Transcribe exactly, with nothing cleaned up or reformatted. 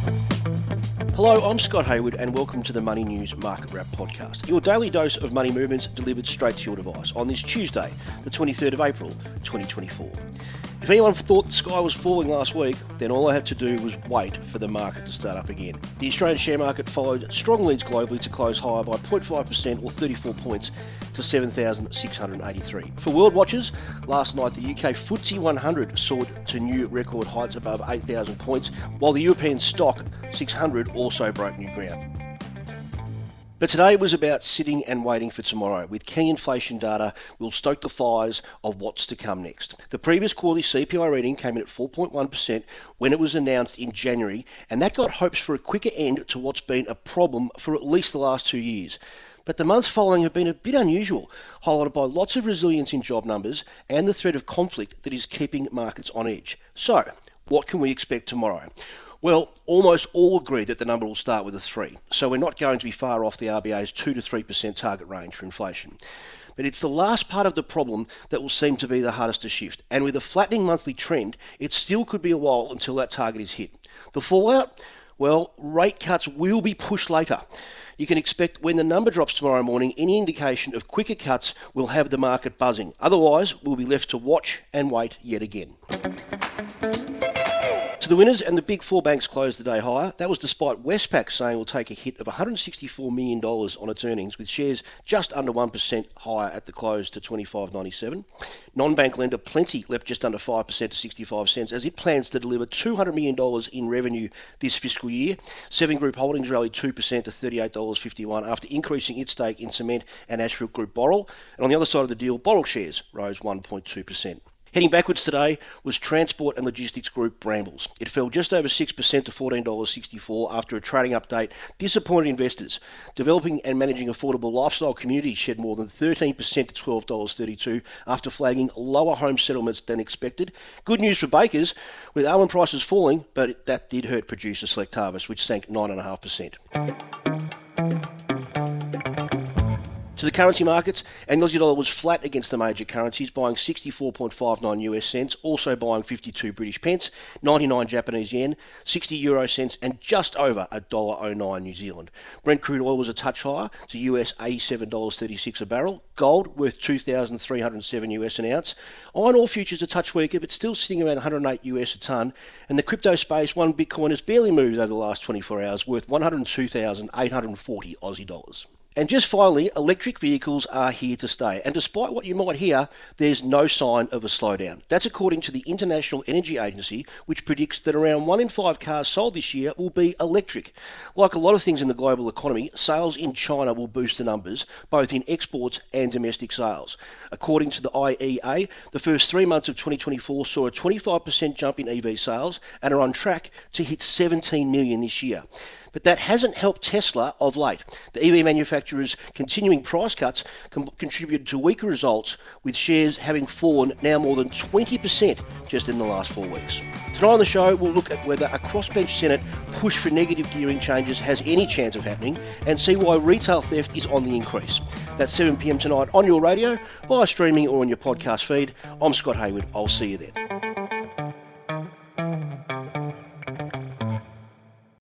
Hello, I'm Scott Hayward and welcome to the Money News Market Wrap podcast, your daily dose of money movements delivered straight to your device on this Tuesday, the twenty-third of April, twenty twenty-four. If anyone thought the sky was falling last week, then all I had to do was wait for the market to start up again. The Australian share market followed strong leads globally to close higher by zero point five percent or thirty-four points to seven thousand six hundred eighty-three. For world watchers, last night the U K F T S E one hundred soared to new record heights above eight thousand points, while the European stock six hundred also broke new ground. But today was about sitting and waiting for tomorrow, with key inflation data will stoke the fires of what's to come next. The previous quarterly C P I reading came in at four point one percent when it was announced in January, and that got hopes for a quicker end to what's been a problem for at least the last two years. But the months following have been a bit unusual, highlighted by lots of resilience in job numbers and the threat of conflict that is keeping markets on edge. So, what can we expect tomorrow? Well, almost all agree that the number will start with a three, so we're not going to be far off the R B A's two to three percent target range for inflation. But it's the last part of the problem that will seem to be the hardest to shift, and with a flattening monthly trend, it still could be a while until that target is hit. The fallout? Well, rate cuts will be pushed later. You can expect when the number drops tomorrow morning, any indication of quicker cuts will have the market buzzing. Otherwise, we'll be left to watch and wait yet again. To the winners, and the big four banks closed the day higher. That was despite Westpac saying it will take a hit of one hundred sixty-four million dollars on its earnings, with shares just under one percent higher at the close to twenty-five ninety-seven. Non-bank lender Plenti leapt just under five percent to sixty-five cents as it plans to deliver two hundred million dollars in revenue this fiscal year. Seven Group Holdings rallied two percent to thirty-eight dollars fifty-one after increasing its stake in cement and Ashfield Group Boral. And on the other side of the deal, Boral shares rose one point two percent. Heading backwards today was transport and logistics group Brambles. It fell just over six percent to fourteen dollars sixty-four after a trading update disappointed investors. Developing and managing affordable lifestyle communities shed more than thirteen percent to twelve dollars thirty-two after flagging lower home settlements than expected. Good news for bakers, with almond prices falling, but that did hurt producer Select Harvest, which sank nine point five percent. To the currency markets, and the Aussie dollar was flat against the major currencies, buying sixty-four point five nine U S cents, also buying fifty-two British pence, ninety-nine Japanese yen, sixty euro cents, and just over one dollar oh nine New Zealand. Brent crude oil was a touch higher to U S eighty-seven dollars thirty-six a barrel. Gold worth two thousand three hundred seven U S an ounce. Iron ore futures a touch weaker, but still sitting around one hundred eight U S a tonne. And the crypto space, one Bitcoin has barely moved over the last twenty-four hours, worth one hundred two thousand eight hundred forty Aussie dollars. And just finally, electric vehicles are here to stay. And despite what you might hear, there's no sign of a slowdown. That's according to the International Energy Agency, which predicts that around one in five cars sold this year will be electric. Like a lot of things in the global economy, sales in China will boost the numbers, both in exports and domestic sales. According to the I E A, the first three months of twenty twenty-four saw a twenty-five percent jump in E V sales and are on track to hit seventeen million this year. But that hasn't helped Tesla of late. The E V manufacturer's continuing price cuts com- contributed to weaker results, with shares having fallen now more than twenty percent just in the last four weeks. Tonight on the show, we'll look at whether a crossbench Senate push for negative gearing changes has any chance of happening, and see why retail theft is on the increase. That's seven p m tonight on your radio, via streaming or on your podcast feed. I'm Scott Hayward. I'll see you then.